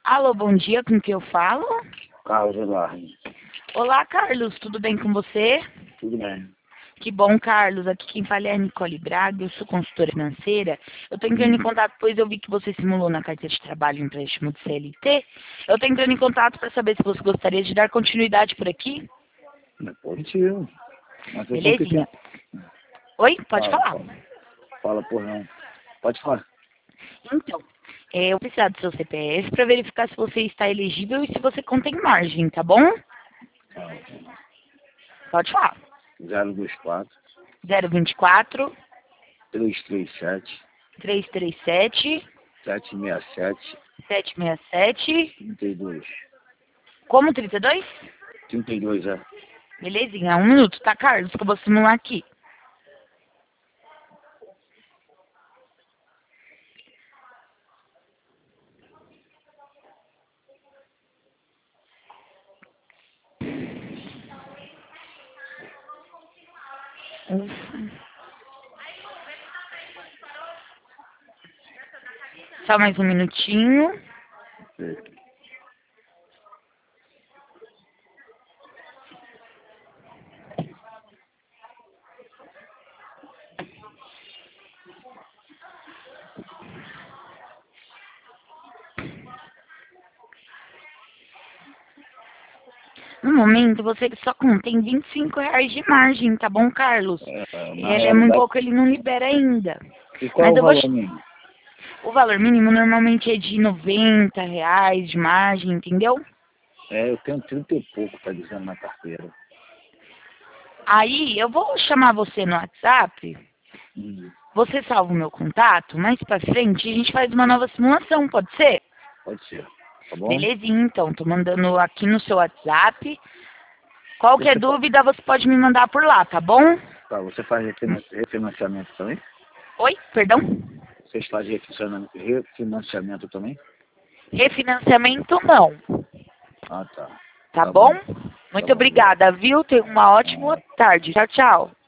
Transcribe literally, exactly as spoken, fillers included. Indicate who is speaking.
Speaker 1: Alô, bom dia, com quem eu falo?
Speaker 2: Carlos Eduardo.
Speaker 1: Olá, Carlos, tudo bem com você?
Speaker 2: Tudo bem.
Speaker 1: Que bom, Carlos. Aqui quem fala é a Nicole Braga, eu sou consultora financeira. Eu estou entrando em contato, pois eu vi que você simulou na carteira de trabalho empréstimo de C L T. Eu estou entrando em contato para saber se você gostaria de dar continuidade por aqui.
Speaker 2: É positivo. Mas eu
Speaker 1: Belezinha.
Speaker 2: que...
Speaker 1: Oi, pode
Speaker 2: Fala,
Speaker 1: falar.
Speaker 2: fala. Fala, por não. Pode falar.
Speaker 1: Então, é, eu preciso do seu C P F para verificar se você está elegível e se você contém margem, tá bom? Pode falar.
Speaker 2: zero dois quatro,
Speaker 1: zero vinte e quatro,
Speaker 2: três três sete,
Speaker 1: três três sete,
Speaker 2: sete seis sete,
Speaker 1: sete seis sete.
Speaker 2: trinta e dois.
Speaker 1: Como trinta e dois?
Speaker 2: trinta e dois, é.
Speaker 1: Belezinha, um minuto, tá, Carlos? Que eu vou simular aqui. Ufa. Só mais um minutinho. No momento, você só contém vinte e cinco reais de margem, tá bom, Carlos?
Speaker 2: É, na
Speaker 1: Ele é muito
Speaker 2: realidade...
Speaker 1: pouco, ele não libera ainda.
Speaker 2: E qual
Speaker 1: Mas
Speaker 2: é
Speaker 1: eu
Speaker 2: o
Speaker 1: vou...
Speaker 2: valor mínimo?
Speaker 1: O valor mínimo normalmente é de noventa reais de margem, entendeu?
Speaker 2: É, eu tenho trinta e pouco, tá dizendo na carteira.
Speaker 1: Aí, eu vou chamar você no WhatsApp,
Speaker 2: Hum,
Speaker 1: você salva o meu contato, mais pra frente a gente faz uma nova simulação, pode ser?
Speaker 2: pode ser. Tá bom?
Speaker 1: Belezinha, então, tô mandando aqui no seu WhatsApp. Qualquer
Speaker 2: Você fa-
Speaker 1: dúvida você pode me mandar por lá, tá bom?
Speaker 2: Tá, você faz refinan- refinanciamento também?
Speaker 1: Oi, perdão?
Speaker 2: Vocês fazem refinanciamento, refinanciamento também?
Speaker 1: Refinanciamento não,
Speaker 2: Ah, tá.
Speaker 1: tá
Speaker 2: Tá
Speaker 1: bom?
Speaker 2: bom. Tá
Speaker 1: Muito
Speaker 2: bom.
Speaker 1: obrigada, viu? Tenha uma ótima tarde. Tchau, tchau.